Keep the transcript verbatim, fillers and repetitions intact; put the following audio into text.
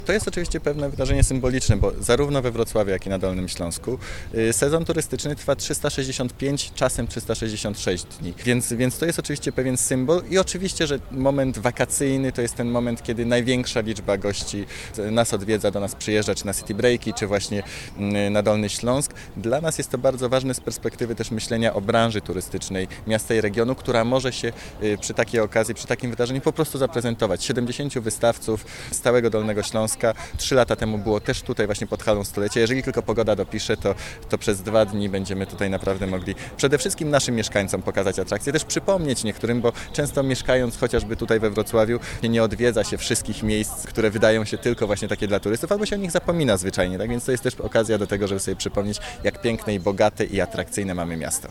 To jest oczywiście pewne wydarzenie symboliczne, bo zarówno we Wrocławiu, jak i na Dolnym Śląsku y, sezon turystyczny trwa trzysta sześćdziesiąt pięć, czasem trzysta sześćdziesiąt sześć dni. Więc, więc to jest oczywiście pewien symbol i oczywiście, że moment wakacyjny to jest ten moment, kiedy największa liczba gości nas odwiedza, do nas przyjeżdża, czy na city breaki, czy właśnie y, na Dolny Śląsk. Dla nas jest to bardzo ważne z perspektywy też myślenia o branży turystycznej miasta i regionu, która może się y, przy takiej okazji, przy takim wydarzeniu po prostu zaprezentować. siedemdziesięciu wystawców z całego Dolnego Śląska. Trzy lata temu było też tutaj właśnie pod halą stulecia. Jeżeli tylko pogoda dopisze, to, to przez dwa dni będziemy tutaj naprawdę mogli przede wszystkim naszym mieszkańcom pokazać atrakcje, też przypomnieć niektórym, bo często mieszkając chociażby tutaj we Wrocławiu nie odwiedza się wszystkich miejsc, które wydają się tylko właśnie takie dla turystów, albo się o nich zapomina zwyczajnie, tak więc to jest też okazja do tego, żeby sobie przypomnieć, jak piękne i bogate i atrakcyjne mamy miasto.